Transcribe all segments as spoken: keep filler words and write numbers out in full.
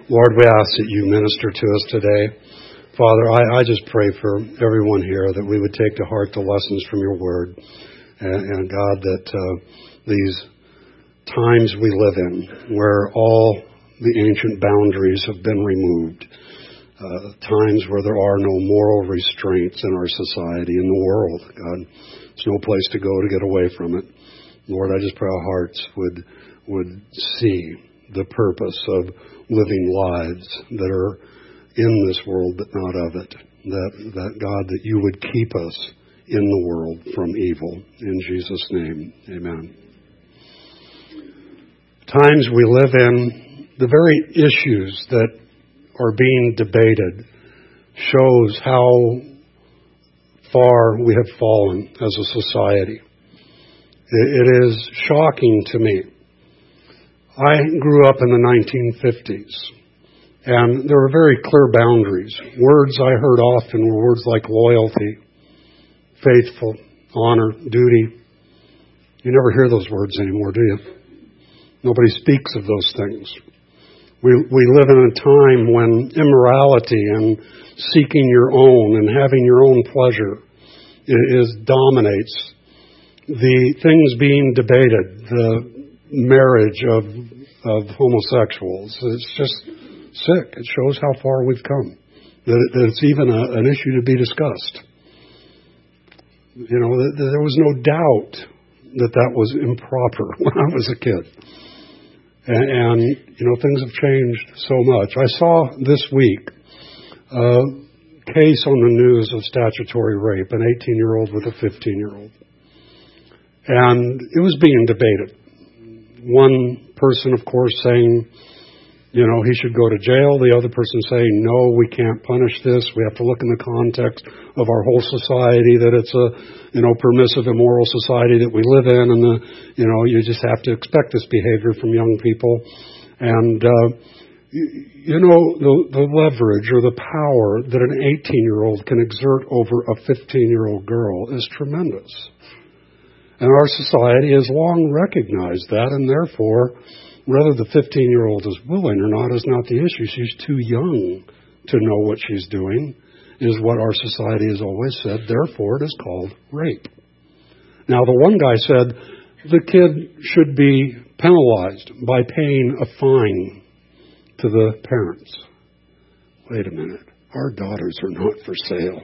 Lord, we ask that you minister to us today. Father, I, I just pray for everyone here that we would take to heart the lessons from your word. And, and God, that uh, these times we live in, where all the ancient boundaries have been removed, uh, times where there are no moral restraints in our society, in the world, God, there's no place to go to get away from it. Lord, I just pray our hearts would would see the purpose of living lives that are in this world but not of it. That, that God, that you would keep us in the world from evil. In Jesus' name, amen. Times we live in, the very issues that are being debated shows how far we have fallen as a society. It is shocking to me. I grew up in the nineteen fifties, and there were very clear boundaries. Words I heard often were words like loyalty, faithful, honor, duty. You never hear those words anymore, do you? Nobody speaks of those things. We we live in a time when immorality and seeking your own and having your own pleasure is dominates the things being debated, the marriage of of homosexuals. It's just sick. It shows how far we've come. That, it, that it's even a, an issue to be discussed. You know, that, that there was no doubt that that was improper when I was a kid. And, and, you know, things have changed so much. I saw this week a case on the news of statutory rape, an eighteen-year-old with a fifteen-year-old. And it was being debated. One person, of course, saying, you know, he should go to jail. The other person saying, no, we can't punish this. We have to look in the context of our whole society, that it's a, you know, permissive, immoral society that we live in, and the, you know, you just have to expect this behavior from young people. And, uh, you know, the, the leverage or the power that an eighteen-year-old can exert over a fifteen-year-old girl is tremendous. And our society has long recognized that, and therefore, whether the fifteen-year-old is willing or not is not the issue. She's too young to know what she's doing, is what our society has always said. Therefore, it is called rape. Now, the one guy said the kid should be penalized by paying a fine to the parents. Wait a minute. Our daughters are not for sale.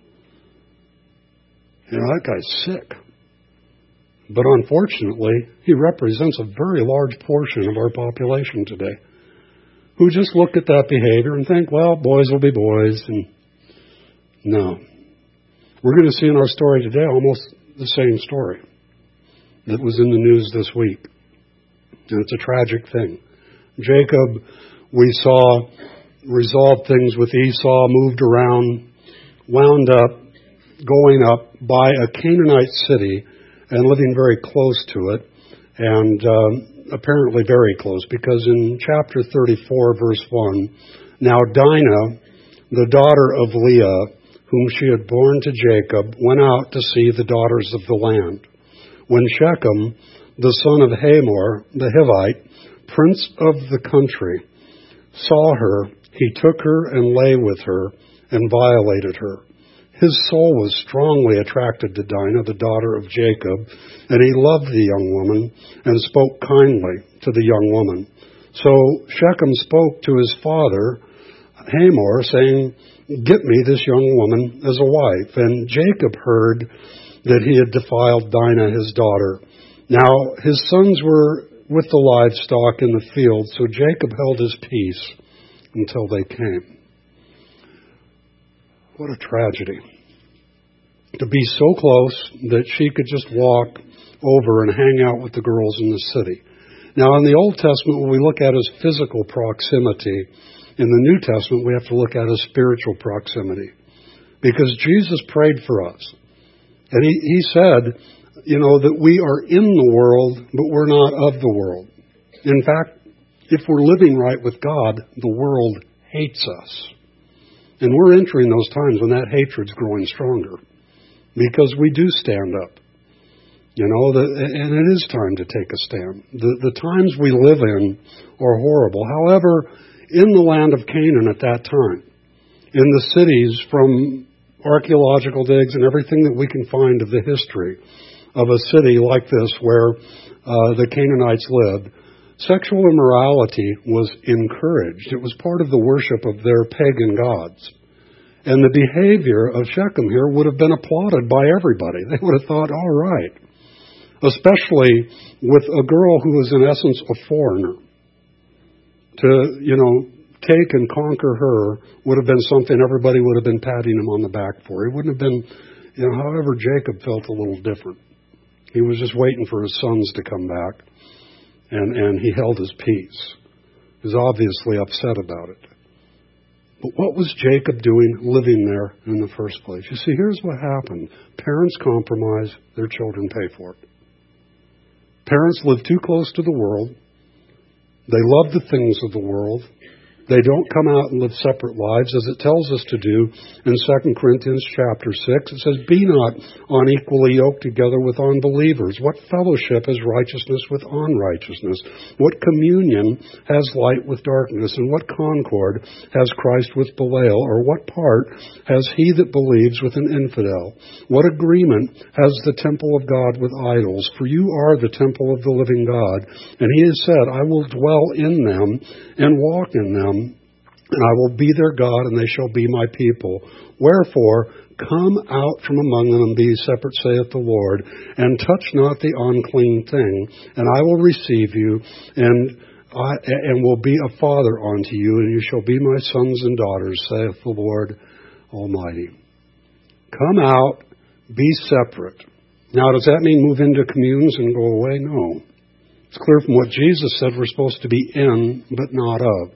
You know, that guy's sick. But unfortunately, he represents a very large portion of our population today who just look at that behavior and think, well, boys will be boys. And no. We're going to see in our story today almost the same story that was in the news this week. And it's a tragic thing. Jacob, we saw, resolved things with Esau, moved around, wound up going up by a Canaanite city and living very close to it, and um, apparently very close, because in chapter thirty-four, verse one, now Dinah, the daughter of Leah, whom she had borne to Jacob, went out to see the daughters of the land. When Shechem, the son of Hamor, the Hivite, prince of the country, saw her, he took her and lay with her and violated her. His soul was strongly attracted to Dinah, the daughter of Jacob, and he loved the young woman and spoke kindly to the young woman. So Shechem spoke to his father, Hamor, saying, get me this young woman as a wife. And Jacob heard that he had defiled Dinah, his daughter. Now his sons were with the livestock in the field, so Jacob held his peace until they came. What a tragedy. To be so close that she could just walk over and hang out with the girls in the city. Now, in the Old Testament, what we look at as physical proximity, in the New Testament, we have to look at as spiritual proximity. Because Jesus prayed for us. And he, he said, you know, that we are in the world, but we're not of the world. In fact, if we're living right with God, the world hates us. And we're entering those times when that hatred's growing stronger. Because we do stand up. You know, the, and it is time to take a stand. The, the times we live in are horrible. However, in the land of Canaan at that time, in the cities, from archaeological digs and everything that we can find of the history of a city like this where uh, the Canaanites lived, sexual immorality was encouraged. It was part of the worship of their pagan gods. And the behavior of Shechem here would have been applauded by everybody. They would have thought, all right. Especially with a girl who was in essence a foreigner. To, you know, take and conquer her would have been something everybody would have been patting him on the back for. It wouldn't have been, you know, however, Jacob felt a little different. He was just waiting for his sons to come back. And, and he held his peace. He was obviously upset about it. But what was Jacob doing living there in the first place? You see, here's what happened. Parents compromise, their children pay for it. Parents live too close to the world. They love the things of the world. They don't come out and live separate lives, as it tells us to do in Second Corinthians chapter six. It says, be not unequally yoked together with unbelievers. What fellowship has righteousness with unrighteousness? What communion has light with darkness? And what concord has Christ with Belial? Or what part has he that believes with an infidel? What agreement has the temple of God with idols? For you are the temple of the living God. And he has said, I will dwell in them and walk in them, and I will be their God, and they shall be my people. Wherefore, come out from among them and be separate, saith the Lord, and touch not the unclean thing, and I will receive you, and I and will be a father unto you, and you shall be my sons and daughters, saith the Lord Almighty. Come out, be separate. Now, does that mean move into communes and go away? No. It's clear from what Jesus said we're supposed to be in, but not of.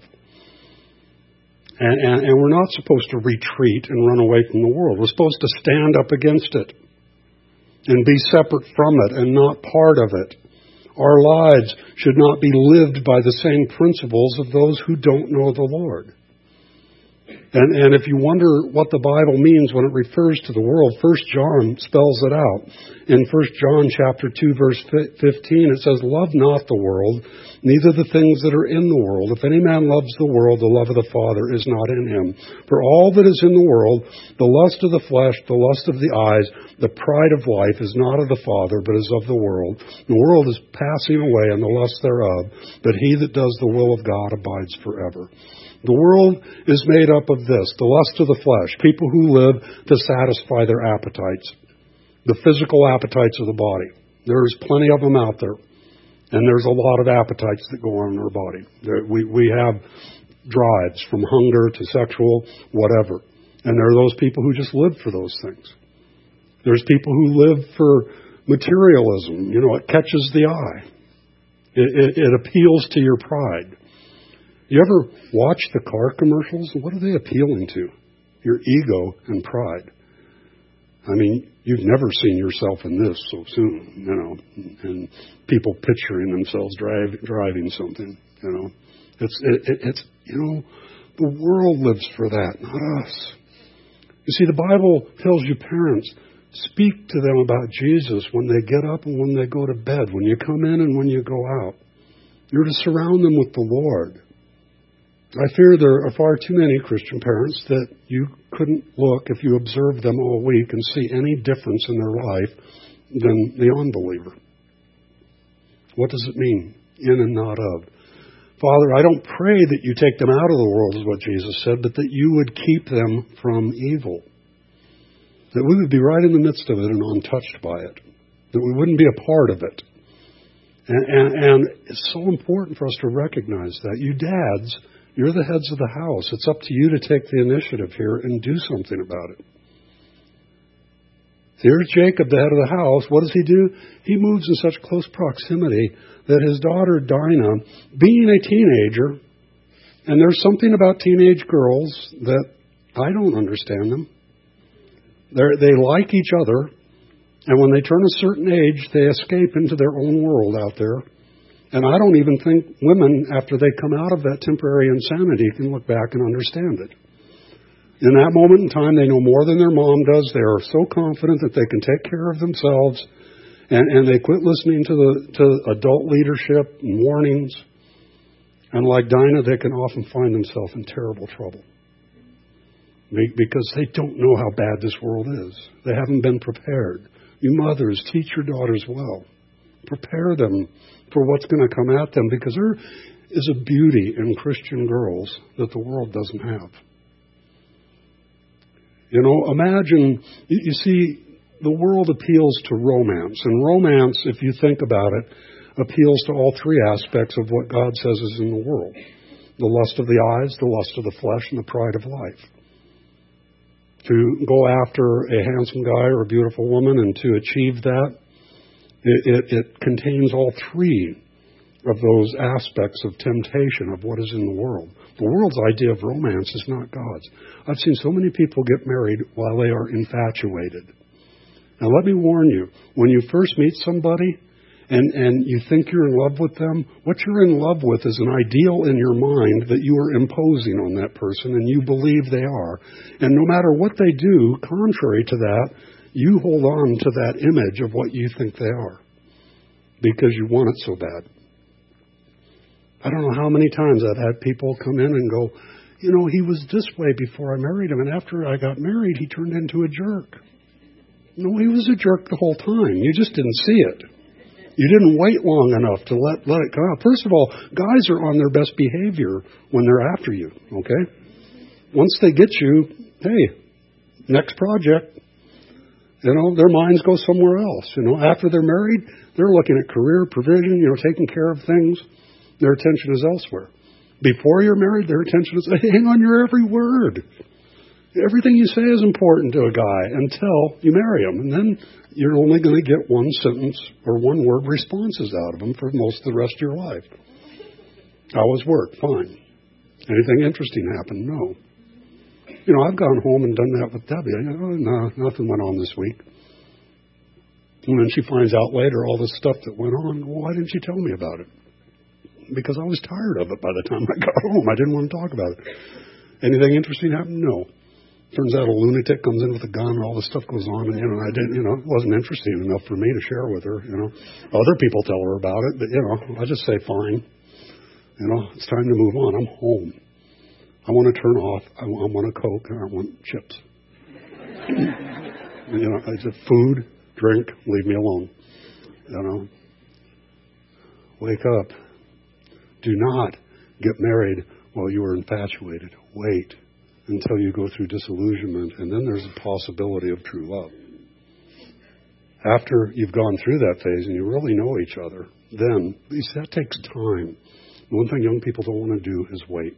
And, and, and we're not supposed to retreat and run away from the world. We're supposed to stand up against it and be separate from it and not part of it. Our lives should not be lived by the same principles of those who don't know the Lord. And, and if you wonder what the Bible means when it refers to the world, First John spells it out. In First John chapter two, verse fifteen, it says, love not the world, neither the things that are in the world. If any man loves the world, the love of the Father is not in him. For all that is in the world, the lust of the flesh, the lust of the eyes, the pride of life is not of the Father, but is of the world. The world is passing away and the lust thereof, but he that does the will of God abides forever. The world is made up of this, the lust of the flesh, people who live to satisfy their appetites, the physical appetites of the body. There's plenty of them out there, and there's a lot of appetites that go on in our body. There, we, we have drives from hunger to sexual, whatever. And there are those people who just live for those things. There's people who live for materialism. You know, it catches the eye. It, it, it appeals to your pride. You ever watch the car commercials? What are they appealing to? Your ego and pride. I mean, you've never seen yourself in this so soon, you know, and people picturing themselves drive, driving something, you know. It's, it, it, it's, you know, the world lives for that, not us. You see, the Bible tells you, parents, speak to them about Jesus when they get up and when they go to bed, when you come in and when you go out. You're to surround them with the Lord. I fear there are far too many Christian parents that you couldn't look if you observed them all week and see any difference in their life than the unbeliever. What does it mean? In and not of. Father, I don't pray that you take them out of the world, is what Jesus said, but that you would keep them from evil. That we would be right in the midst of it and untouched by it. That we wouldn't be a part of it. And, and, and it's so important for us to recognize that. You dads, you're the heads of the house. It's up to you to take the initiative here and do something about it. Here's Jacob, the head of the house. What does he do? He moves in such close proximity that his daughter Dinah, being a teenager, and there's something about teenage girls that I don't understand them. They're, they like each other, and when they turn a certain age, they escape into their own world out there. And I don't even think women, after they come out of that temporary insanity, can look back and understand it. In that moment in time, they know more than their mom does. They are so confident that they can take care of themselves, and, and they quit listening to the to adult leadership and warnings. And like Dinah, they can often find themselves in terrible trouble because they don't know how bad this world is. They haven't been prepared. You mothers, teach your daughters well. Prepare them for what's going to come at them, because there is a beauty in Christian girls that the world doesn't have. You know, imagine, you, you see, the world appeals to romance. And romance, if you think about it, appeals to all three aspects of what God says is in the world. The lust of the eyes, the lust of the flesh, and the pride of life. To go after a handsome guy or a beautiful woman and to achieve that, it, it, it contains all three of those aspects of temptation of what is in the world. The world's idea of romance is not God's. I've seen so many people get married while they are infatuated. Now let me warn you, when you first meet somebody and, and you think you're in love with them, what you're in love with is an ideal in your mind that you are imposing on that person and you believe they are. And no matter what they do, contrary to that, you hold on to that image of what you think they are because you want it so bad. I don't know how many times I've had people come in and go, you know, he was this way before I married him, and after I got married, he turned into a jerk. No, he was a jerk the whole time. You just didn't see it. You didn't wait long enough to let, let it come out. First of all, guys are on their best behavior when they're after you, okay? Once they get you, hey, next project. You know, their minds go somewhere else. You know, after they're married, they're looking at career, provision, you know, taking care of things. Their attention is elsewhere. Before you're married, their attention is, hang on your every word. Everything you say is important to a guy until you marry him. And then you're only going to get one sentence or one word responses out of him for most of the rest of your life. How was work? Fine. Anything interesting happened? No. You know, I've gone home and done that with Debbie. I go, oh, no, nothing went on this week. And then she finds out later all this stuff that went on. Well, why didn't you tell me about it? Because I was tired of it by the time I got home. I didn't want to talk about it. Anything interesting happened? No. Turns out a lunatic comes in with a gun and all this stuff goes on, and, you know, I didn't, you know, it wasn't interesting enough for me to share with her, you know. Other people tell her about it, but, you know, I just say, fine. You know, it's time to move on. I'm home. I want to turn off. I want, I want a Coke and I want chips. And, you know, I said, food, drink, leave me alone. You know. Wake up. Do not get married while you are infatuated. Wait until you go through disillusionment, and then there's a possibility of true love. After you've gone through that phase and you really know each other, then that takes time. One thing young people don't want to do is wait.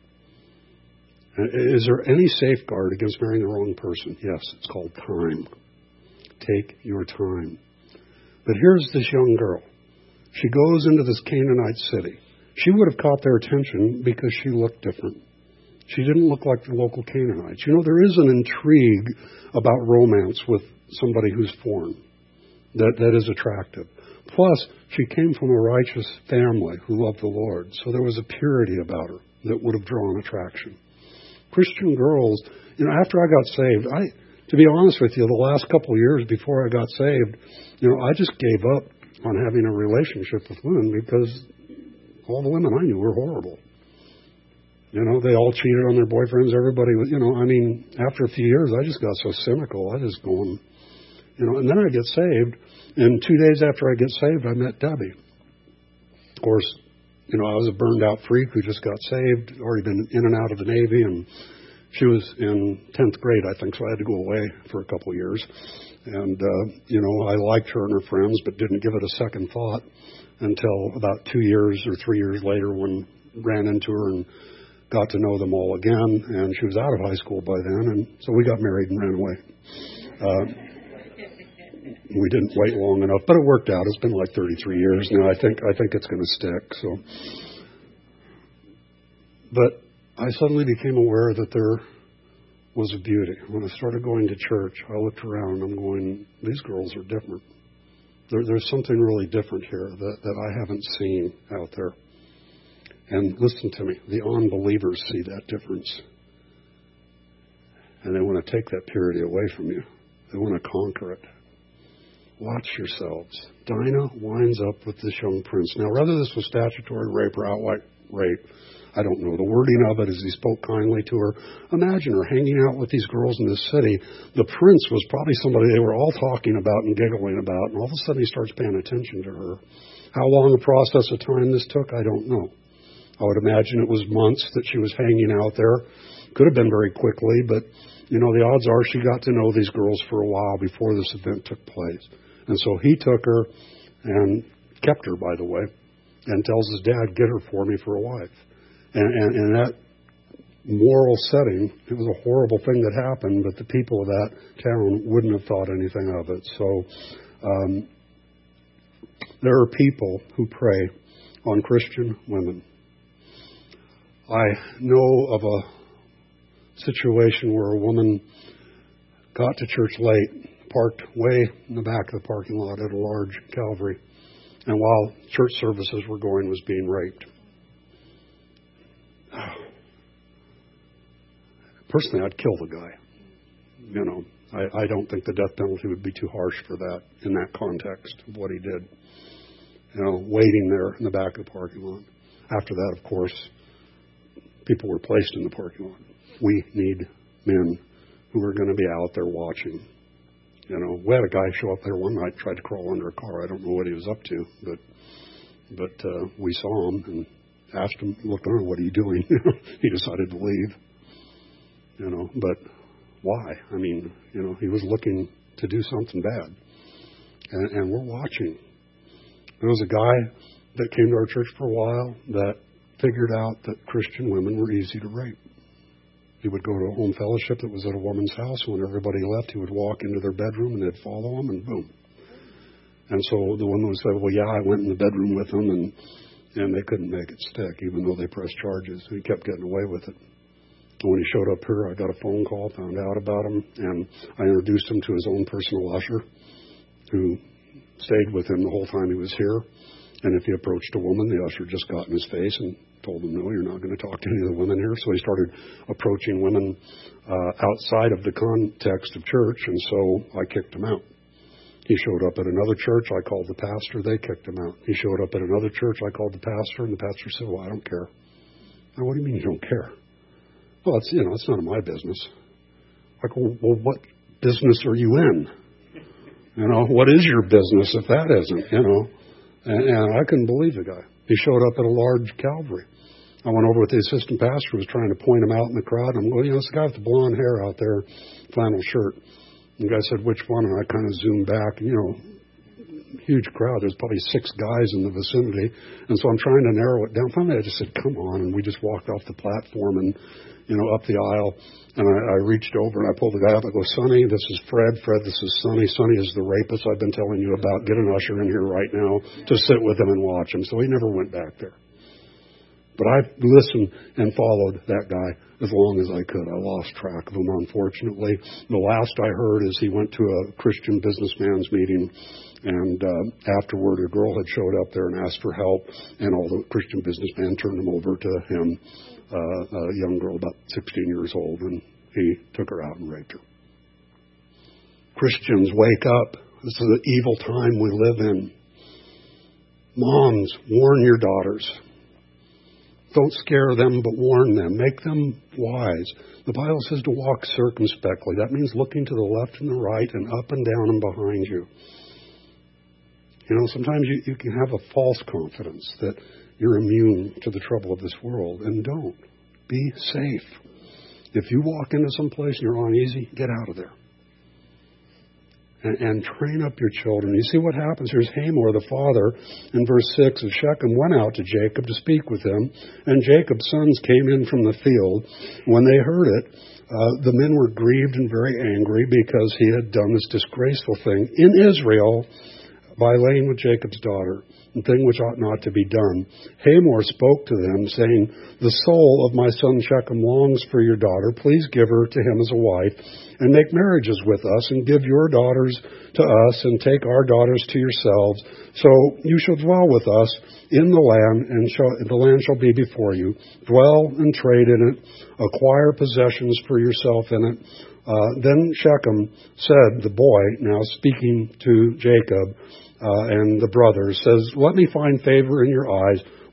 Is there any safeguard against marrying the wrong person? Yes, it's called time. Take your time. But here's this young girl. She goes into this Canaanite city. She would have caught their attention because she looked different. She didn't look like the local Canaanites. You know, there is an intrigue about romance with somebody who's foreign that, that is attractive. Plus, she came from a righteous family who loved the Lord. So there was a purity about her that would have drawn attraction. Christian girls, you know, after I got saved, I, to be honest with you, the last couple of years before I got saved, you know, I just gave up on having a relationship with women because all the women I knew were horrible. You know, they all cheated on their boyfriends. Everybody was, you know, I mean, after a few years, I just got so cynical. I just going, you know, and then I get saved. And two days after I get saved, I met Debbie. Of course, you know, I was a burned out freak who just got saved, already been in and out of the Navy. And she was in tenth grade, I think, so I had to go away for a couple of years. And, uh, you know, I liked her and her friends, but didn't give it a second thought until about two years or three years later when I ran into her and got to know them all again. And she was out of high school by then. And so we got married and ran away. Uh, we didn't wait long enough, but it worked out. It's been like thirty-three years now. I think, I think it's going to stick. So, but I suddenly became aware that there was a beauty. When I started going to church, I looked around and I'm going, these girls are different. There, there's something really different here that, that I haven't seen out there. And listen to me, the unbelievers see that difference. And they want to take that purity away from you. They want to conquer it. Watch yourselves. Dinah winds up with this young prince. Now, whether this was statutory rape or outright rape. I don't know the wording of it as he spoke kindly to her. Imagine her hanging out with these girls in this city. The prince was probably somebody they were all talking about and giggling about, and all of a sudden he starts paying attention to her. How long a process of time this took, I don't know. I would imagine it was months that she was hanging out there. Could have been very quickly, but, you know, the odds are she got to know these girls for a while before this event took place. And so he took her and kept her, by the way, and tells his dad, get her for me for a wife. And, and in that moral setting, it was a horrible thing that happened, but the people of that town wouldn't have thought anything of it. So um, there are people who prey on Christian women. I know of a situation where a woman got to church late, parked way in the back of the parking lot at a large Calvary, and while church services were going, was being raped. Personally, I'd kill the guy. You know, I, I don't think the death penalty would be too harsh for that in that context of what he did. You know, waiting there in the back of the parking lot. After that, of course, people were placed in the parking lot. We need men who are going to be out there watching. You know, we had a guy show up there one night, tried to crawl under a car. I don't know what he was up to, but but uh, we saw him and asked him, looked on, what are you doing? He decided to leave. You know, but why? I mean, you know, he was looking to do something bad. And, and we're watching. There was a guy that came to our church for a while that figured out that Christian women were easy to rape. He would go to a home fellowship that was at a woman's house. When everybody left, he would walk into their bedroom and they'd follow him, and boom. And so the woman would say, well, yeah, I went in the bedroom with them, and and they couldn't make it stick, even though they pressed charges. He kept getting away with it. And when he showed up here, I got a phone call, found out about him, and I introduced him to his own personal usher, who stayed with him the whole time he was here. And if he approached a woman, the usher just got in his face and told him, no, you're not going to talk to any of the women here. So he started approaching women uh, outside of the context of church, and so I kicked him out. He showed up at another church. I called the pastor. They kicked him out. He showed up at another church. I called the pastor, and the pastor said, well, I don't care. Now, what do you mean you don't care? Well, it's, you know, it's none of my business. I go, well, what business are you in? You know, what is your business if that isn't, you know? And, and I couldn't believe the guy. He showed up at a large Calvary. I went over with the assistant pastor who was trying to point him out in the crowd. I'm going, you know, it's the guy with the blonde hair out there, flannel shirt. And the guy said, which one? And I kind of zoomed back. And, you know, huge crowd. There's probably six guys in the vicinity. And so I'm trying to narrow it down. Finally, I just said, come on. And we just walked off the platform and, you know, up the aisle. And I, I reached over and I pulled the guy up. I go, Sonny, this is Fred. Fred, this is Sonny. Sonny is the rapist I've been telling you about. Get an usher in here right now to sit with him and watch him. So he never went back there. But I listened and followed that guy as long as I could. I lost track of him, unfortunately. The last I heard is he went to a Christian businessman's meeting, and uh, afterward a girl had showed up there and asked for help, and all the Christian businessman turned him over to him, uh, a young girl about sixteen years old, and he took her out and raped her. Christians, wake up. This is the evil time we live in. Moms, warn your daughters. Don't scare them, but warn them. Make them wise. The Bible says to walk circumspectly. That means looking to the left and the right and up and down and behind you. You know, sometimes you, you can have a false confidence that you're immune to the trouble of this world, and don't. Be safe. If you walk into some place and you're uneasy, get out of there. And, and train up your children. You see what happens? Here's Hamor, the father, in verse six of Shechem, went out to Jacob to speak with him. And Jacob's sons came in from the field. When they heard it, uh, the men were grieved and very angry because he had done this disgraceful thing in Israel by laying with Jacob's daughter, a thing which ought not to be done. Hamor spoke to them, saying, the soul of my son Shechem longs for your daughter. Please give her to him as a wife, and make marriages with us, and give your daughters to us, and take our daughters to yourselves. So you shall dwell with us in the land, and shall, the land shall be before you. Dwell and trade in it, acquire possessions for yourself in it. Uh, then Shechem said, the boy, now speaking to Jacob, Uh, and the brother says, let me find favor in your eyes.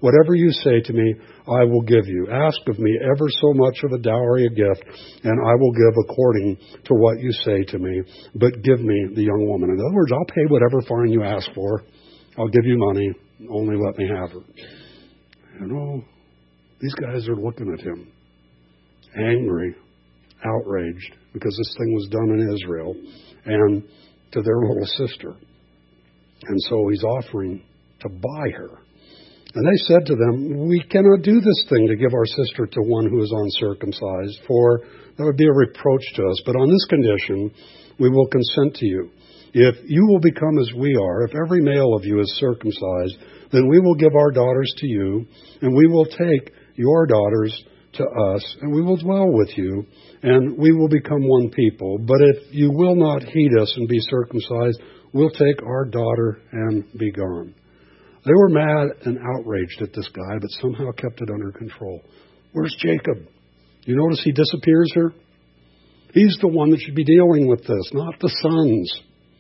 Whatever you say to me, I will give you. Ask of me ever so much of a dowry, a gift, and I will give according to what you say to me. But give me the young woman. In other words, I'll pay whatever fine you ask for. I'll give you money. Only let me have her. You know, these guys are looking at him, angry, outraged, because this thing was done in Israel and to their little sister. And so he's offering to buy her. And they said to them, we cannot do this thing to give our sister to one who is uncircumcised, for that would be a reproach to us. But on this condition, we will consent to you. If you will become as we are, if every male of you is circumcised, then we will give our daughters to you, and we will take your daughters to us, and we will dwell with you, and we will become one people. But if you will not heed us and be circumcised, we'll take our daughter and be gone. They were mad and outraged at this guy, but somehow kept it under control. Where's Jacob? You notice he disappears here? He's the one that should be dealing with this, not the sons.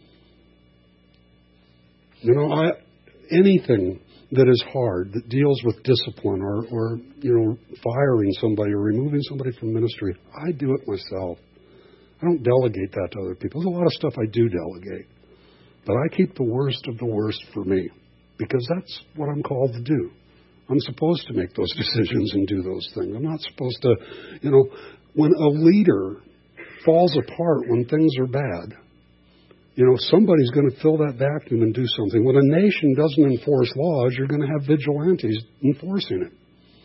You know, I, anything that is hard, that deals with discipline or, or, you know, firing somebody or removing somebody from ministry, I do it myself. I don't delegate that to other people. There's a lot of stuff I do delegate. But I keep the worst of the worst for me, because that's what I'm called to do. I'm supposed to make those decisions and do those things. I'm not supposed to, you know, when a leader falls apart when things are bad, you know, somebody's going to fill that vacuum and do something. When a nation doesn't enforce laws, you're going to have vigilantes enforcing it.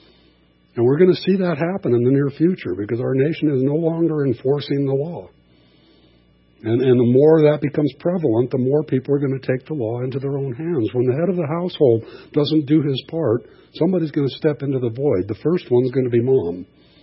And we're going to see that happen in the near future, because our nation is no longer enforcing the law. And, and the more that becomes prevalent, the more people are going to take the law into their own hands. When the head of the household doesn't do his part, somebody's going to step into the void. The first one's going to be mom.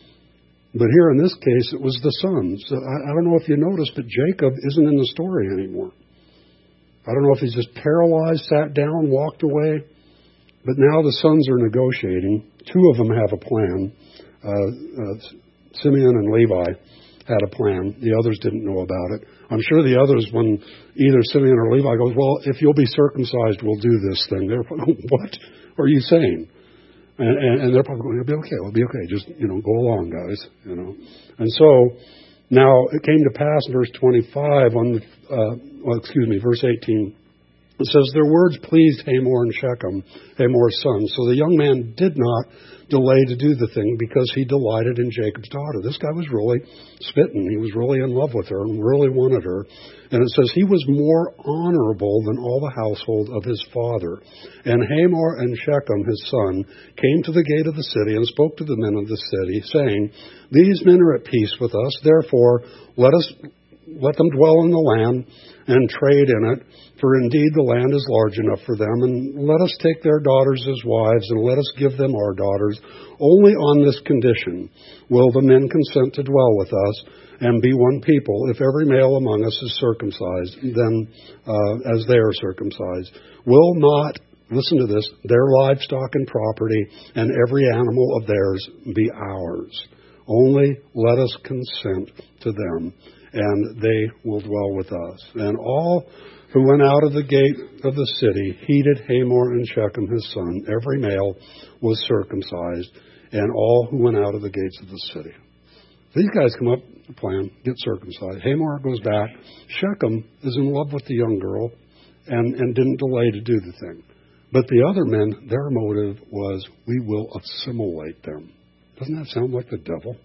But here in this case, it was the sons. I, I don't know if you noticed, but Jacob isn't in the story anymore. I don't know if he's just paralyzed, sat down, walked away. But now the sons are negotiating. Two of them have a plan. Uh, uh, Simeon and Levi had a plan. The others didn't know about it. I'm sure the others, when either Simeon or Levi goes, well, if you'll be circumcised, we'll do this thing. They're like, what are you saying? And, and, and they're probably going, it'll be okay, it'll be okay. Just, you know, go along, guys, you know. And so now it came to pass, verse twenty-five, on the, uh, well, excuse me, verse eighteen. It says, their words pleased Hamor and Shechem, Hamor's son. So the young man did not delay to do the thing, because he delighted in Jacob's daughter. This guy was really smitten. He was really in love with her and really wanted her. And it says he was more honorable than all the household of his father. And Hamor and Shechem, his son, came to the gate of the city and spoke to the men of the city, saying, these men are at peace with us. Therefore, let us let them dwell in the land and trade in it, for indeed the land is large enough for them, and let us take their daughters as wives, and let us give them our daughters. Only on this condition will the men consent to dwell with us and be one people, if every male among us is circumcised, then uh, as they are circumcised. Will not, listen to this, their livestock and property and every animal of theirs be ours. Only let us consent to them, and they will dwell with us. And all who went out of the gate of the city heeded Hamor and Shechem his son. Every male was circumcised, and all who went out of the gates of the city. These guys come up with a plan, get circumcised. Hamor goes back. Shechem is in love with the young girl and, and didn't delay to do the thing. But the other men, their motive was, we will assimilate them. Doesn't that sound like the devil?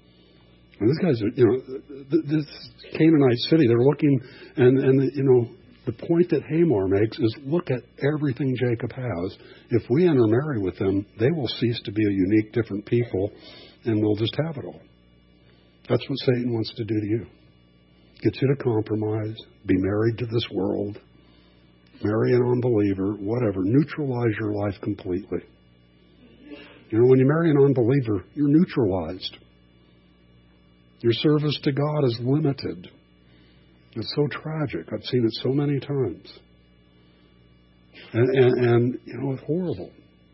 And these guys are, you know, this Canaanite city, they're looking, and, and you know, the point that Hamor makes is, look at everything Jacob has. If we intermarry with them, they will cease to be a unique, different people, and we'll just have it all. That's what Satan wants to do to you. Get you to compromise, be married to this world, marry an unbeliever, whatever. Neutralize your life completely. You know, when you marry an unbeliever, you're neutralized. Your service to God is limited. It's so tragic. I've seen it so many times. And, and, and you know, it's horrible.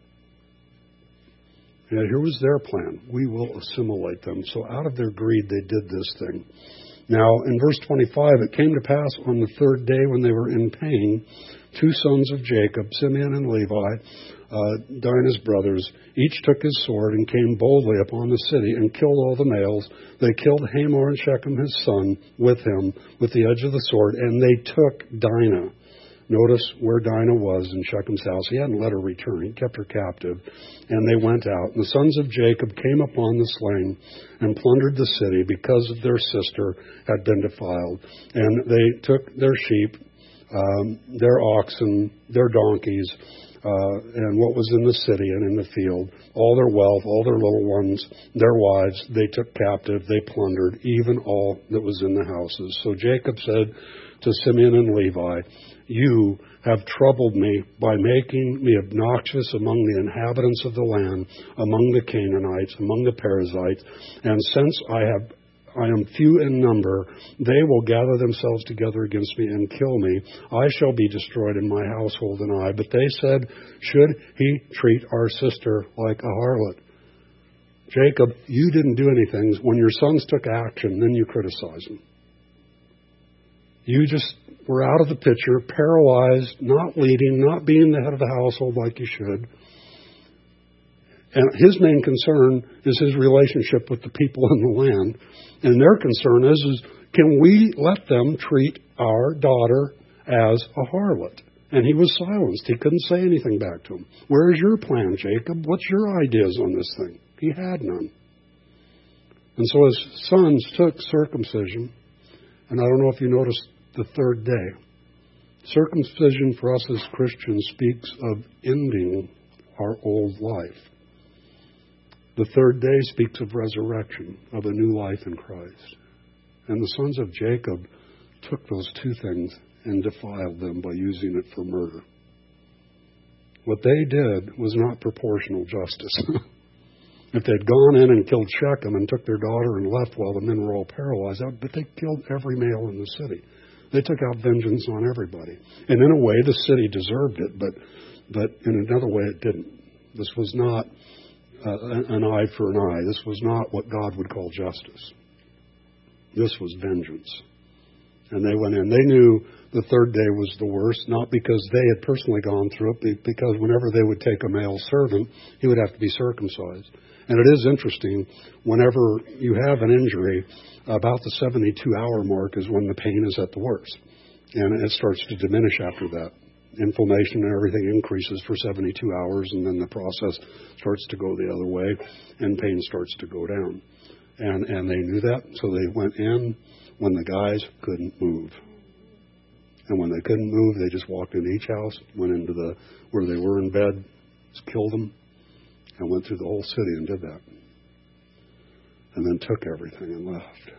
And here was their plan. We will assimilate them. So out of their greed, they did this thing. Now, in verse twenty-five, it came to pass on the third day when they were in pain, two sons of Jacob, Simeon and Levi, uh, Dinah's brothers, each took his sword and came boldly upon the city and killed all the males. They killed Hamor and Shechem his son with him with the edge of the sword, and they took Dinah. Notice where Dinah was in Shechem's house. He hadn't let her return. He kept her captive. And they went out. And the sons of Jacob came upon the slain and plundered the city because of their sister had been defiled. And they took their sheep, um, their oxen, their donkeys, uh, and what was in the city and in the field, all their wealth, all their little ones, their wives, they took captive, they plundered, even all that was in the houses. So Jacob said to Simeon and Levi, "You have troubled me by making me obnoxious among the inhabitants of the land, among the Canaanites, among the Perizzites, and since I have I am few in number, they will gather themselves together against me and kill me. I shall be destroyed in my household and I." But they said, "Should he treat our sister like a harlot?" Jacob, you didn't do anything. When your sons took action, then you criticize them. You just were out of the picture, paralyzed, not leading, not being the head of the household like you should. And his main concern is his relationship with the people in the land. And their concern is, is can we let them treat our daughter as a harlot? And he was silenced. He couldn't say anything back to him. Where's your plan, Jacob? What's your ideas on this thing? He had none. And so his sons took circumcision. And I don't know if you noticed the third day. Circumcision for us as Christians speaks of ending our old life. The third day speaks of resurrection, of a new life in Christ. And the sons of Jacob took those two things and defiled them by using it for murder. What they did was not proportional justice. If they'd gone in and killed Shechem and took their daughter and left while the men were all paralyzed, but they killed every male in the city. They took out vengeance on everybody. And in a way, the city deserved it, but but in another way, it didn't. This was not uh, an eye for an eye. This was not what God would call justice. This was vengeance. And they went in. They knew the third day was the worst, not because they had personally gone through it, because whenever they would take a male servant, he would have to be circumcised. And it is interesting, whenever you have an injury, about the seventy-two hour mark is when the pain is at the worst. And it starts to diminish after that. Inflammation and everything increases for seventy-two hours, and then the process starts to go the other way, and pain starts to go down. And, and they knew that, so they went in when the guys couldn't move. And when they couldn't move, they just walked into each house, went into the where they were in bed, just killed them, and went through the whole city and did that. And then took everything and left.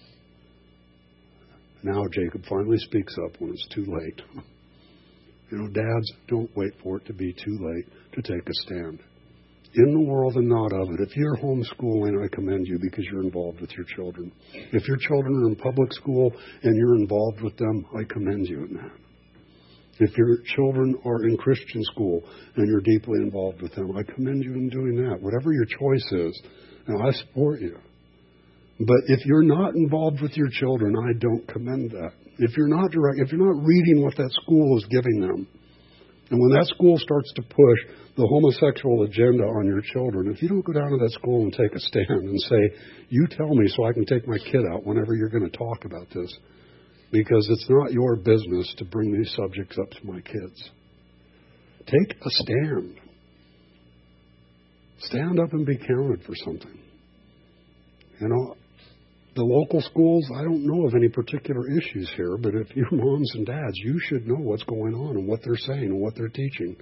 Now Jacob finally speaks up when it's too late. You know, dads, don't wait for it to be too late to take a stand. In the world and not of it. If you're homeschooling, I commend you because you're involved with your children. If your children are in public school and you're involved with them, I commend you in that. If your children are in Christian school and you're deeply involved with them, I commend you in doing that. Whatever your choice is, and I support you. But if you're not involved with your children, I don't commend that. If you're not direct, if you're not reading what that school is giving them, and when that school starts to push the homosexual agenda on your children, if you don't go down to that school and take a stand and say, you tell me so I can take my kid out whenever you're going to talk about this, because it's not your business to bring these subjects up to my kids. Take a stand. Stand up and be counted for something. You know, the local schools, I don't know of any particular issues here, but if you're moms and dads, you should know what's going on and what they're saying and what they're teaching.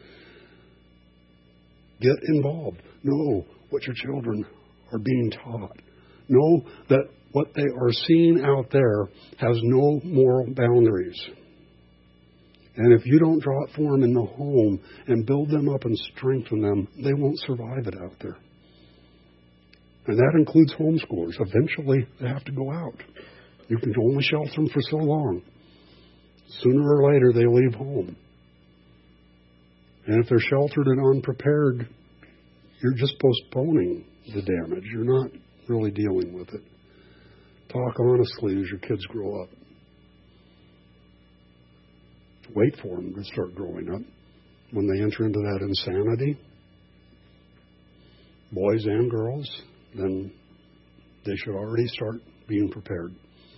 Get involved. Know what your children are being taught. Know that what they are seeing out there has no moral boundaries. And if you don't draw it for them in the home and build them up and strengthen them, they won't survive it out there. And that includes homeschoolers. Eventually, they have to go out. You can only shelter them for so long. Sooner or later, they leave home. And if they're sheltered and unprepared, you're just postponing the damage. You're not really dealing with it. Talk honestly as your kids grow up. Wait for them to start growing up. when they enter into that insanity, boys and girls, then they should already start being prepared.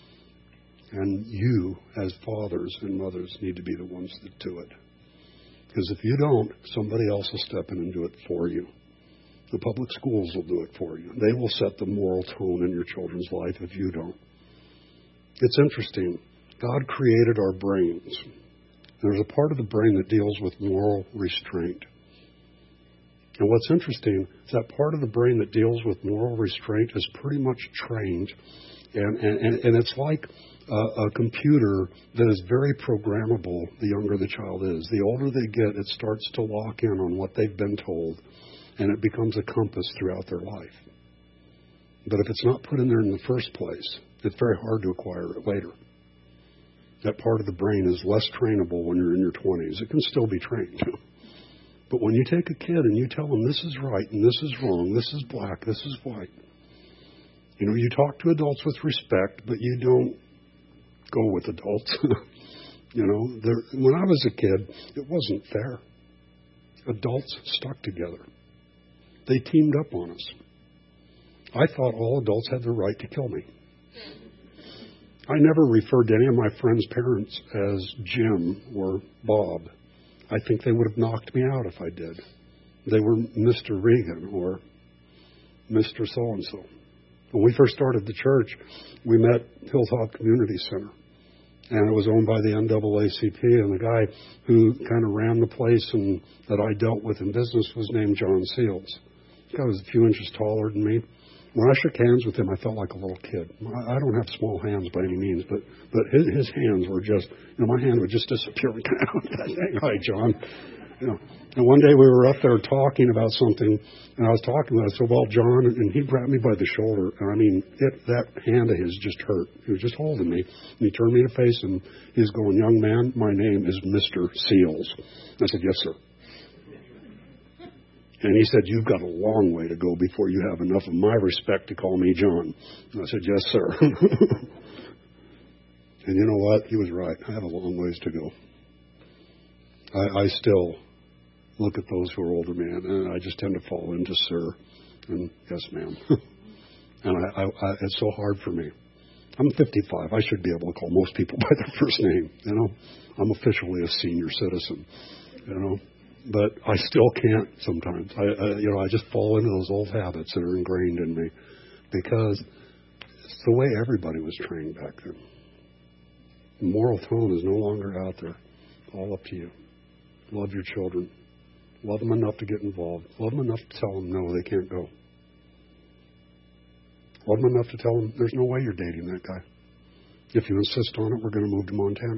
And you, as fathers and mothers, need to be the ones that do it. Because if you don't, somebody else will step in and do it for you. The public schools will do it for you. They will set the moral tone in your children's life if you don't. It's interesting. God created our brains. There's a part of the brain that deals with moral restraint. And what's interesting is that part of the brain that deals with moral restraint is pretty much trained. And, and, and it's like a, a computer that is very programmable the younger the child is. The older they get, it starts to lock in on what they've been told, and it becomes a compass throughout their life. But if it's not put in there in the first place, it's very hard to acquire it later. That part of the brain is less trainable when you're in your twenties. It can still be trained. But when you take a kid and you tell them this is right and this is wrong, this is black, this is white. You know, you talk to adults with respect, but you don't go with adults. You know, there, when I was a kid, it wasn't fair. Adults stuck together. They teamed up on us. I thought all adults had the right to kill me. I never referred to any of my friends' parents as Jim or Bob. I think they would have knocked me out if I did. They were Mister Regan or Mister So-and-so. When we first started the church, we met Hilltop Community Center. And it was owned by the N double A C P. And the guy who kind of ran the place and that I dealt with in business was named John Seals. The guy was a few inches taller than me. When I shook hands with him, I felt like a little kid. I don't have small hands by any means, but but his, his hands were just, you know, my hand would just disappear. Hi, John. You know, and one day we were up there talking about something, and I was talking about it. I said, well, John, and he grabbed me by the shoulder, and I mean, it, that hand of his just hurt. He was just holding me, and he turned me to face, and he's going, young man, my name is Mister Seals. I said, yes, sir. And he said, you've got a long way to go before you have enough of my respect to call me John. And I said, yes, sir. And you know what? He was right. I have a long ways to go. I, I still look at those who are older, man, and I just tend to fall into sir and yes, ma'am. And I, I, I, it's so hard for me. I'm fifty-five. I should be able to call most people by their first name. You know, I'm officially a senior citizen. You know. But I still can't sometimes. I, I, you know, I just fall into those old habits that are ingrained in me because it's the way everybody was trained back then. The moral tone is no longer out there. All up to you. Love your children. Love them enough to get involved. Love them enough to tell them no, they can't go. Love them enough to tell them there's no way you're dating that guy. If you insist on it, we're going to move to Montana.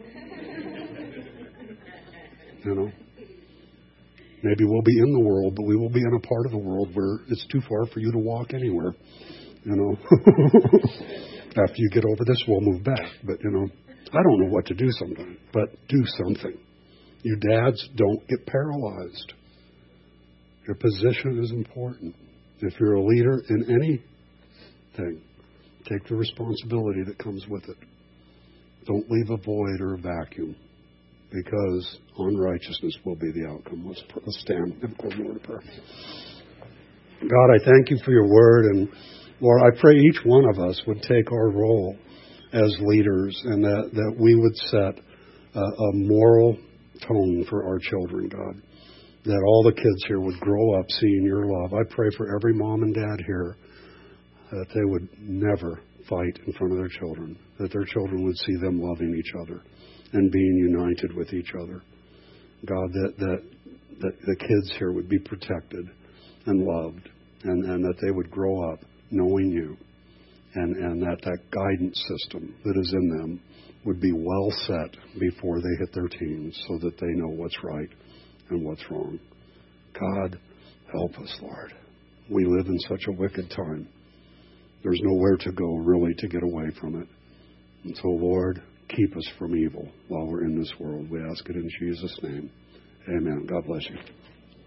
You know? Maybe we'll be in the world, but we will be in a part of the world where it's too far for you to walk anywhere. You know, after you get over this, we'll move back. But, you know, I don't know what to do sometimes, but do something. You dads, don't get paralyzed. Your position is important. If you're a leader in anything, take the responsibility that comes with it. Don't leave a void or a vacuum. Because unrighteousness will be the outcome. Let's, let's stand and close the word of prayer. God, I thank you for your word. And Lord, I pray each one of us would take our role as leaders and that, that we would set a, a moral tone for our children, God. That all the kids here would grow up seeing your love. I pray for every mom and dad here that they would never fight in front of their children. That their children would see them loving each other and being united with each other. God, that, that that the kids here would be protected and loved, and, and that they would grow up knowing you, and, and that that guidance system that is in them would be well set before they hit their teens so that they know what's right and what's wrong. God, help us, Lord. We live in such a wicked time. There's nowhere to go, really, to get away from it. And so, Lord, keep us from evil while we're in this world. We ask it in Jesus' name. Amen. God bless you.